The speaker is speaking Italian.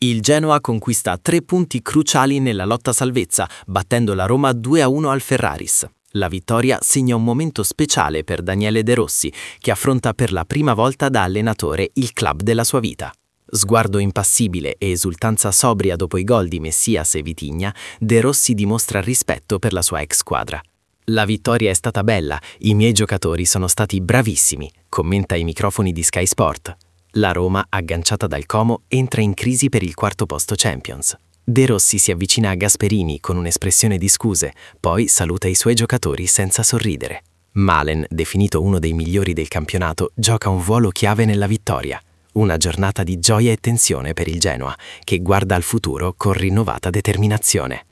Il Genoa conquista 3 punti cruciali nella lotta salvezza, battendo la Roma 2-1 al Ferraris. La vittoria segna un momento speciale per Daniele De Rossi, che affronta per la prima volta da allenatore il club della sua vita. Sguardo impassibile e esultanza sobria dopo i gol di Messias e Vitigna, De Rossi dimostra rispetto per la sua ex squadra. La vittoria è stata bella, i miei giocatori sono stati bravissimi, commenta ai microfoni di Sky Sport. La Roma, agganciata dal Como, entra in crisi per il quarto posto Champions. De Rossi si avvicina a Gasperini con un'espressione di scuse, poi saluta i suoi giocatori senza sorridere. Malen, definito uno dei migliori del campionato, gioca un ruolo chiave nella vittoria. Una giornata di gioia e tensione per il Genoa, che guarda al futuro con rinnovata determinazione.